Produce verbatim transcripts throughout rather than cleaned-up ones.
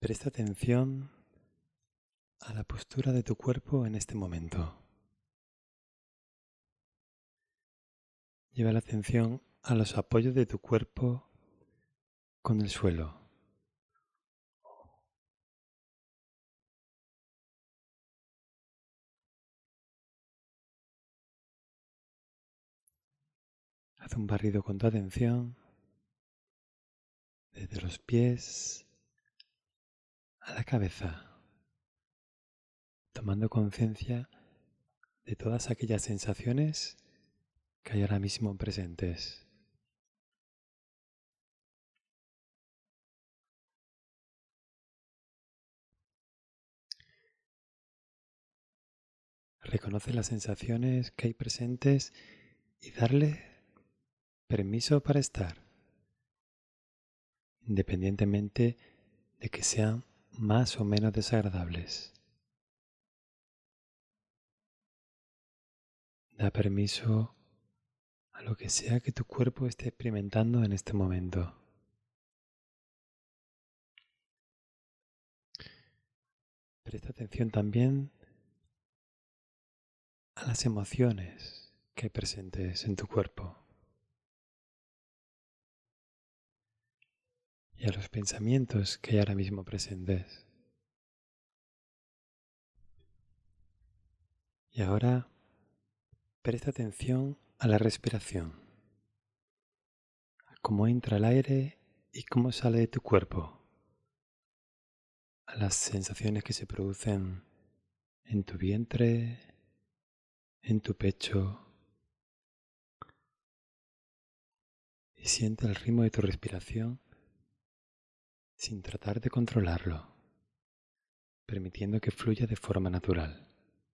Presta atención a la postura de tu cuerpo en este momento. Lleva la atención a los apoyos de tu cuerpo con el suelo. Haz un barrido con tu atención desde los pies a la cabeza, tomando conciencia de todas aquellas sensaciones que hay ahora mismo presentes. Reconoce las sensaciones que hay presentes y darle permiso para estar, independientemente de que sean más o menos desagradables. Da permiso a lo que sea que tu cuerpo esté experimentando en este momento. Presta atención también a las emociones que hay presentes en tu cuerpo y a los pensamientos que hay ahora mismo presentes. Y ahora presta atención a la respiración, a cómo entra el aire y cómo sale de tu cuerpo, a las sensaciones que se producen en tu vientre, en tu pecho, y siente el ritmo de tu respiración sin tratar de controlarlo, permitiendo que fluya de forma natural.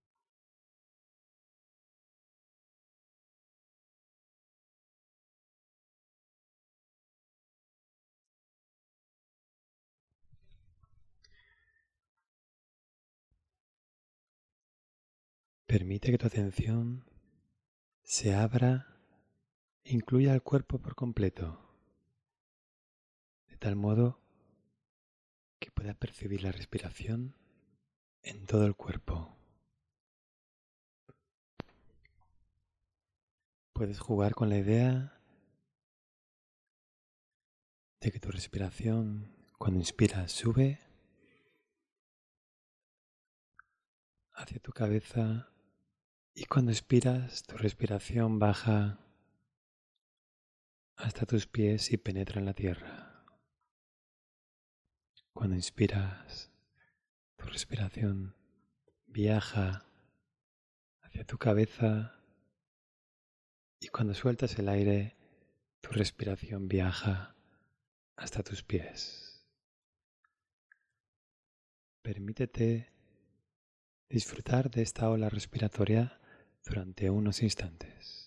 Permite que tu atención se abra e incluya al cuerpo por completo, de tal modo que puedas percibir la respiración en todo el cuerpo. Puedes jugar con la idea de que tu respiración, cuando inspiras, sube hacia tu cabeza y cuando expiras, tu respiración baja hasta tus pies y penetra en la tierra. Cuando inspiras, tu respiración viaja hacia tu cabeza y cuando sueltas el aire, tu respiración viaja hasta tus pies. Permítete disfrutar de esta ola respiratoria durante unos instantes.